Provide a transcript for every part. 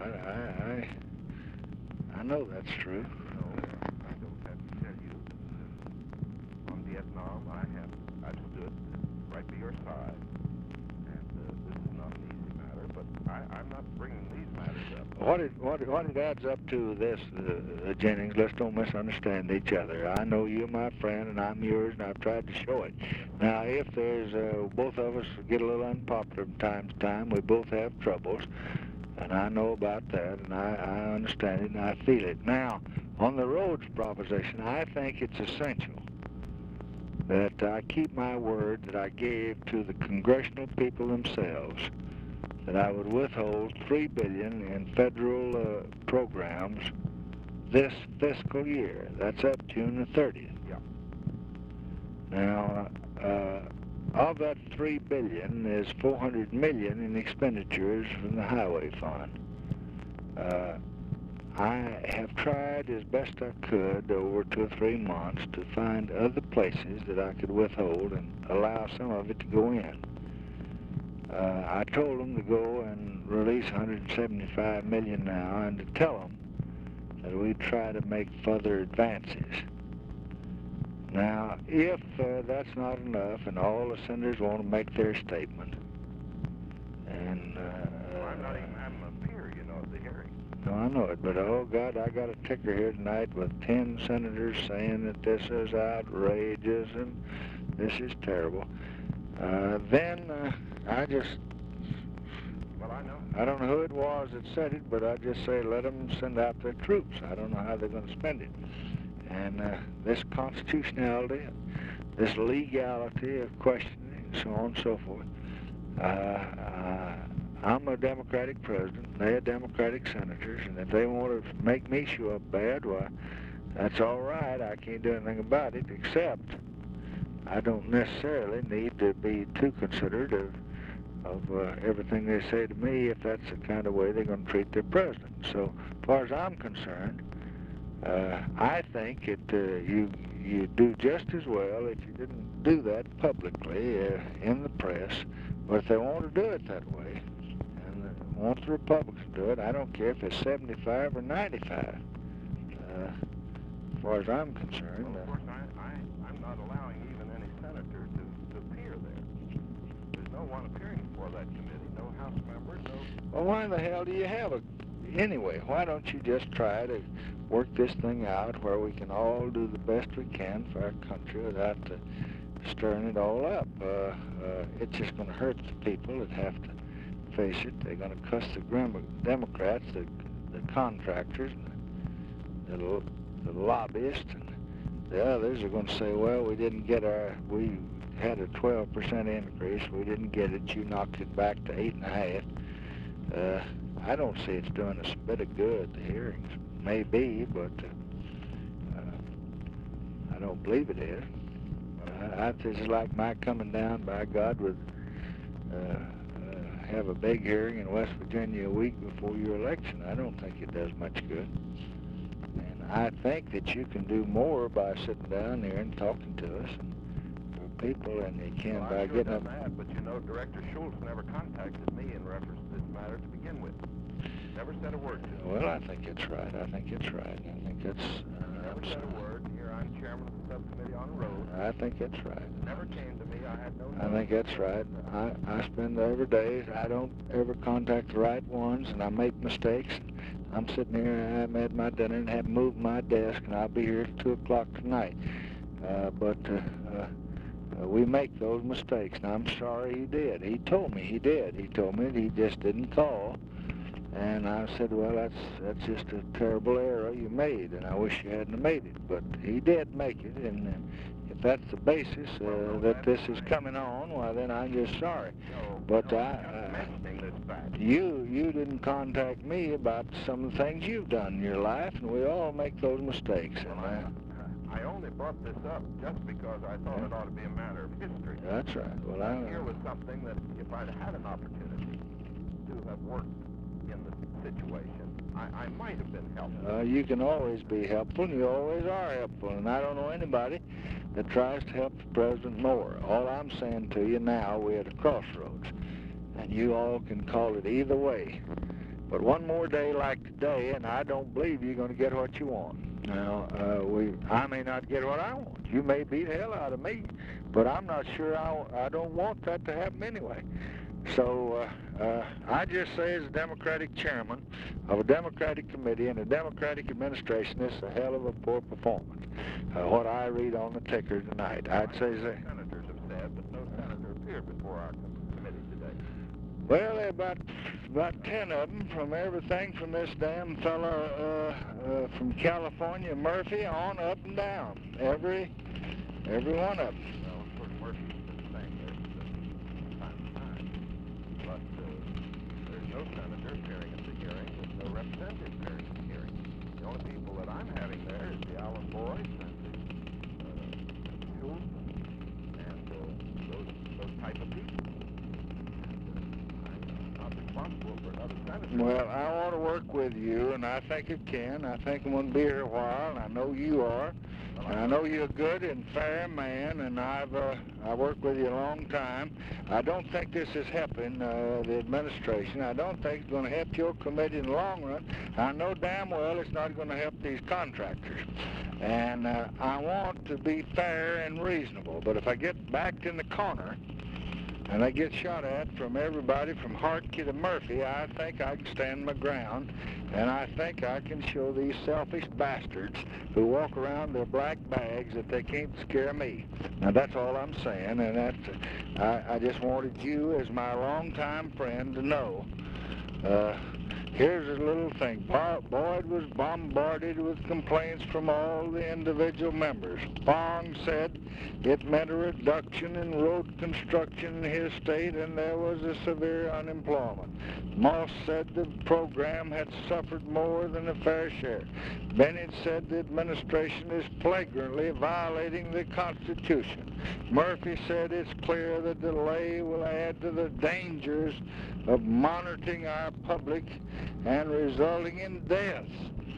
I know that's true. No, I don't have to tell you. On Vietnam, I've stood right by your side. And this is not an easy matter, but I'm not bringing these matters up. What it adds up to this, Jennings, let's don't misunderstand each other. I know you're my friend and I'm yours, and I've tried to show it. Now, if there's, both of us get a little unpopular from time to time, we both have troubles, and I know about that, and I understand it, and I feel it. Now, on the roads proposition, I think it's essential that I keep my word that I gave to the congressional people themselves, that I would withhold $3 billion in federal programs this fiscal year. That's up June the 30th. Yeah. Now, of that $3 billion is $400 million in expenditures from the highway fund. I have tried as best I could over 2 or 3 months to find other places that I could withhold and allow some of it to go in. I told them to go and release $175 million now, and to tell them that we'd try to make further advances. Now, if that's not enough and all the senators want to make their statement, and Well, I'm not even having a peer, you know, at the hearing. no, I know it, but oh God, I got a ticker here tonight with 10 senators saying that this is outrageous and this is terrible. Then I just, Well, I know. I don't know who it was that said it, but I just say let them send out their troops. I don't know how they're going to spend it. And this constitutionality, this legality of questioning, so on and so forth. I'm a Democratic president, they're Democratic senators, and if they want to make me show up bad, well, that's all right. I can't do anything about it, except I don't necessarily need to be too considerate of everything they say to me if that's the kind of way they're going to treat their president. So, as far as I'm concerned, I think you do just as well if you didn't do that publicly in the press. But if they want to do it that way, and want the Republicans to do it, I don't care if it's 75 or 95. As far as I'm concerned. Well, of course, I'm not allowing even any senator to appear there. There's no one appearing before that committee, no House members, no... Well, why in the hell do you have it? Anyway, why don't you just try to work this thing out where we can all do the best we can for our country without stirring it all up? It's just going to hurt the people that have to face it. They're going to cuss the Democrats, the contractors, and the lobbyists, and the others are going to say, well, we had a 12% increase, we didn't get it, you knocked it back to 8.5%. I don't see it's doing us a bit of good, the hearings. Maybe, but I don't believe it is. It's like my coming down, by God, with have a big hearing in West Virginia a week before your election. I don't think it does much good. And I think that you can do more by sitting down there and talking to us and for people, and you can by getting up. That, but you know, Director Schultz never contacted me in reference to this matter to begin with. Never said a word to me. Well, I think it's right. I think it's right. I think it's... never said a word. Here I'm chairman of the subcommittee on roads. I think it's right. Never came to me. I had no... I think that's right. I spend every day, I don't ever contact the right ones, and I make mistakes. I'm sitting here, and I'm at my dinner and have moved my desk, and I'll be here at 2 o'clock tonight. We make those mistakes, and I'm sorry he did. He told me he did. He told me that he just didn't call. And I said, well, that's just a terrible error you made, and I wish you hadn't made it. But he did make it, and if that's the basis that this is coming on, well, then I'm just sorry. But you didn't contact me about some of the things you've done in your life, and we all make those mistakes. I only brought this up just because I thought it ought to be a matter of history. That's right. Well, here was something that if I'd had an opportunity to have worked in the situation, I might have been helpful. You can always be helpful, and you always are helpful, and I don't know anybody that tries to help the president more. All I'm saying to you now, we're at a crossroads, and you all can call it either way. But one more day like today, and I don't believe you're going to get what you want. Now, I may not get what I want. You may beat hell out of me, but I'm not sure I don't want that to happen anyway. So I just say as a Democratic chairman of a Democratic committee and a Democratic administration, it's a hell of a poor performance. What I read on the ticker tonight, I'd say that. Senators have said, but no senator appeared before our committee today. Well, there are about 10 of them, from everything from this damn fella from California, Murphy, on up and down. Every one of them. Well, of course, Murphy's been saying this from time to time. But there's no senator appearing at the hearing. There's no representative appearing at the hearing. The only people that I'm having there is the Alan Boyce and the Schultz and those type of people. For another senator. Well, I want to work with you, and I think it can. I think I'm going to be here a while, and I know you are. And I know you're a good and fair man, and I've worked with you a long time. I don't think this is helping the administration. I don't think it's going to help your committee in the long run. I know damn well it's not going to help these contractors. And I want to be fair and reasonable. But if I get backed in the corner, and I get shot at from everybody from Hartke to Murphy, I think I can stand my ground, and I think I can show these selfish bastards who walk around their black bags that they can't scare me. Now that's all I'm saying, and I just wanted you as my longtime friend to know. Here's a little thing. Boyd was bombarded with complaints from all the individual members. Fong said it meant a reduction in road construction in his state and there was a severe unemployment. Moss said the program had suffered more than a fair share. Bennett said the administration is flagrantly violating the Constitution. Murphy said it's clear the delay will add to the dangers of monitoring our public and resulting in deaths.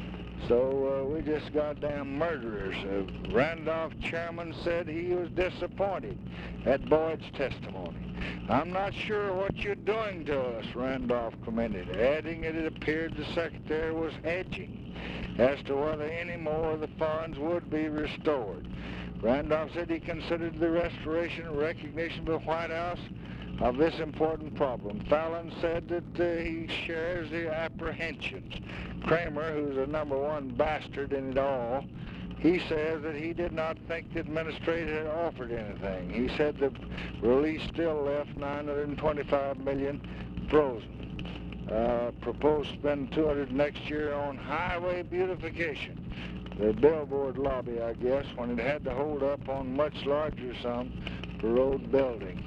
So we just goddamn murderers. Randolph chairman said he was disappointed at Boyd's testimony. I'm not sure what you're doing to us, Randolph commented, adding it appeared the secretary was hedging as to whether any more of the funds would be restored. Randolph said he considered the restoration and recognition of the White House of this important problem. Fallon said that he shares the apprehensions. Kramer, who's the #1 bastard in it all, he says that he did not think the administrator had offered anything. He said the release still left $925 million frozen. Proposed to spend $200 next year on highway beautification. The billboard lobby, I guess, when it had to hold up on much larger sum for road building.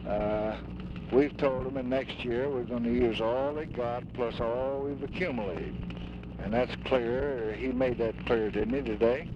We've told them in next year we're going to use all they got plus all we've accumulated. And that's clear. He made that clear, didn't he, today?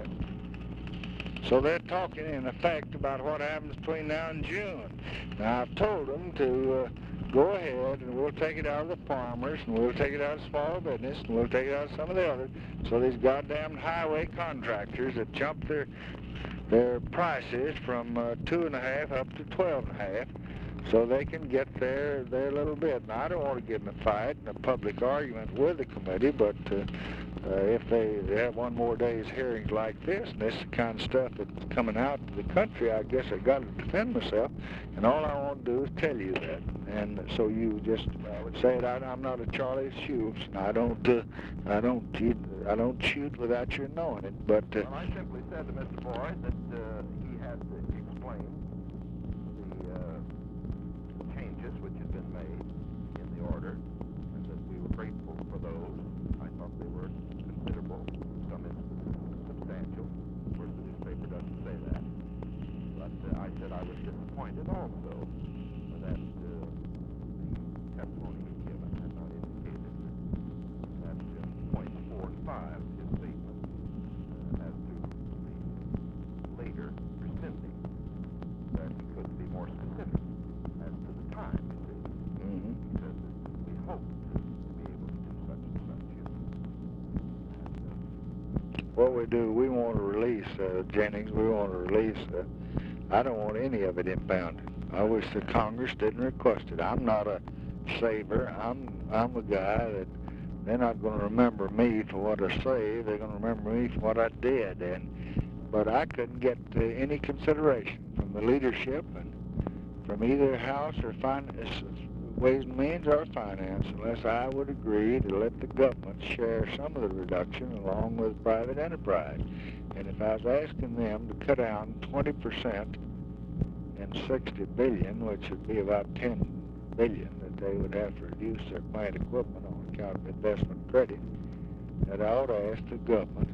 So they're talking, in effect, about what happens between now and June. Now, I've told them to go ahead and we'll take it out of the farmers and we'll take it out of small business and we'll take it out of some of the others. So these goddamn highway contractors that jump their prices from 2.5 up to 12.5, so they can get their little bit. Now, I don't want to get in a fight and a public argument with the committee, but if they have one more day's hearings like this, and this is the kind of stuff that's coming out to the country, I guess I've got to defend myself, and all I want to do is tell you that. And so you just say it. I'm not a Charlie Schultz, and I don't shoot without your knowing it. But well, I simply said to Mr. Boyd that he had to explain the changes which had been made in the order, and that we were grateful for those. I thought they were considerable, some instances substantial. Of course, the newspaper doesn't say that. But I said I was disappointed also that the testimony he'd given had not indicated that points 4 and 5, his statement as to the later rescinding, that he couldn't be more specific as to the time, you see. Mm-hmm. He said that we hoped to be able to do such and such. What we do, we want to release, Jennings, we want to release, I don't want any of it impounded. I wish the Congress didn't request it. I'm not a saver. I'm a guy that they're not going to remember me for what I say. They're going to remember me for what I did. But I couldn't get any consideration from the leadership and from either House or Ways and Means or Finance unless I would agree to let the government share some of the reduction along with private enterprise. And if I was asking them to cut down 20% in $60 billion, which would be about $10 billion that they would have to reduce their plant equipment on account of investment credit, that I ought to ask the government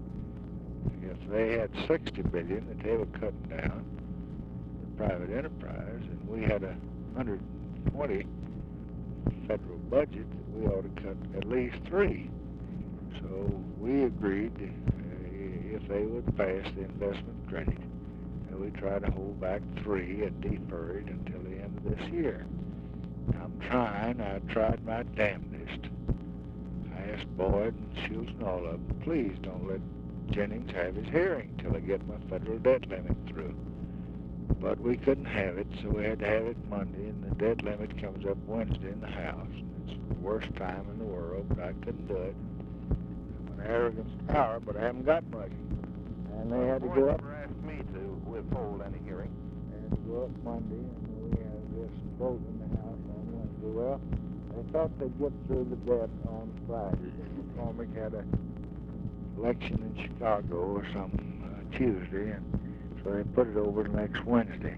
if they had $60 billion that they were cutting down the private enterprise, and we had a $120 federal budget, that we ought to cut at least $3. So we agreed if they would pass the investment credit, and we try to hold back $3 and defer it until the end of this year. I'm trying. I tried my damnedest. I asked Boyd and Schultz and all of them, please don't let Jennings have his hearing till I get my federal debt limit through. But we couldn't have it, so we had to have it Monday, and the debt limit comes up Wednesday in the House. It's the worst time in the world, but I couldn't do it. I'm an arrogance power, but I haven't got much. And they had to go up. Never asked me to withhold any hearing. They had to go up Monday, and we had this vote in the House on Wednesday. Well, they thought they'd get through the debt on Friday. McCormick had an election in Chicago or some Tuesday, and so they put it over to next Wednesday.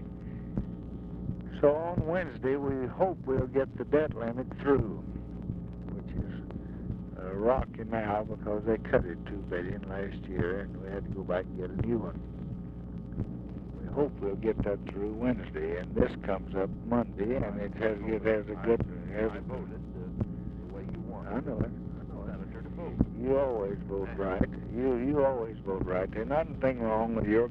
So on Wednesday, we hope we'll get the debt limit through, which is rocky now because they cut it $2 billion last year, and we had to go back and get a new one. We hope we'll get that through Wednesday, and this comes up Monday, and it has a good. I voted the way you want. I know it. Senator to vote. You always vote right. You always vote right. There's nothing wrong with your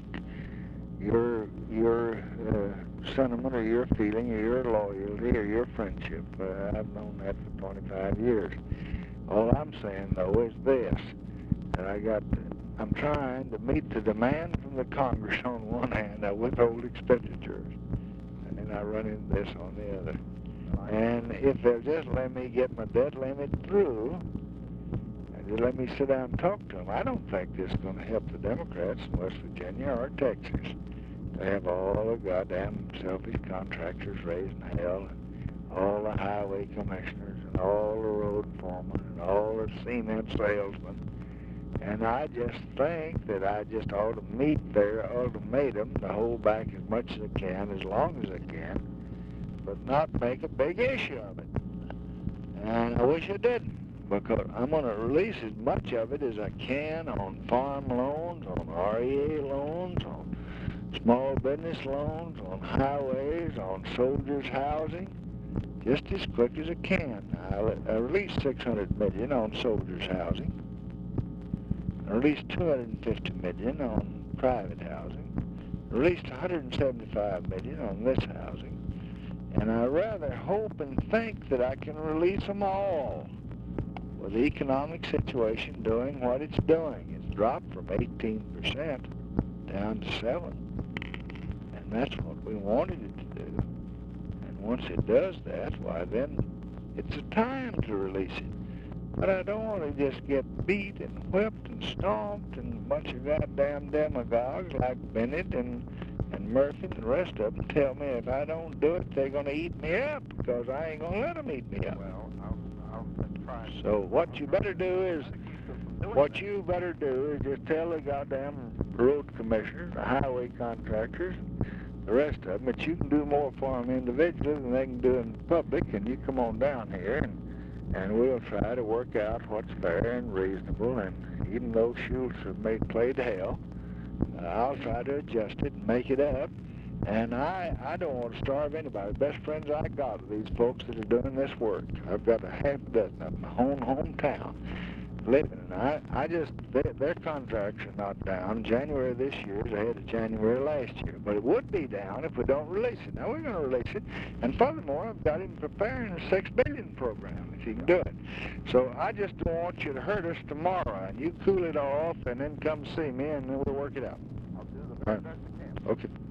sentiment or your feeling or your loyalty or your friendship. I've known that for 25 years. All I'm saying though is this: that I'm trying to meet the demand from the Congress on one hand. I withhold expenditures, and then I run into this on the other. And if they'll just let me get my debt limit through, and they let me sit down and talk to them, I don't think this is going to help the Democrats in West Virginia or Texas. They have all the goddamn selfish contractors raising hell, and all the highway commissioners, and all the road foremen, and all the cement salesmen. And I just think that I just ought to meet their ultimatum to hold back as much as I can, as long as I can, but not make a big issue of it. And I wish I didn't, because I'm going to release as much of it as I can on farm loans, on REA loans, on small business loans, on highways, on soldiers' housing, just as quick as I can. I released $600 million on soldiers' housing. I released $250 million on private housing. I released $175 million on this housing. And I rather hope and think that I can release them all, with the economic situation doing what it's doing. It's dropped from 18% down to 7%. And that's what we wanted it to do. And once it does that, why then it's a time to release it. But I don't want to just get beat and whipped and stomped and a bunch of goddamn demagogues like Bennett and Murphy and the rest of them tell me if I don't do it, they're going to eat me up, because I ain't going to let them eat me up. Well, I'll try. So what you better do is just tell the goddamn road commissioners, the highway contractors, the rest of them, that you can do more for them individually than they can do in public, and you come on down here, and we'll try to work out what's fair and reasonable. And even though Schultz have played hell, I'll try to adjust it and make it up. And I don't want to starve anybody. The best friends I got are these folks that are doing this work. I've got a half dozen of my hometown living, and their contracts are not down. January this year is ahead of January last year, but it would be down if we don't release it. Now we're going to release it, and furthermore, I've got him preparing a $6 billion program if he can do it. So I just don't want you to hurt us tomorrow, and you cool it off, and then come see me, and then we'll work it out. I'll do the best I can. Okay.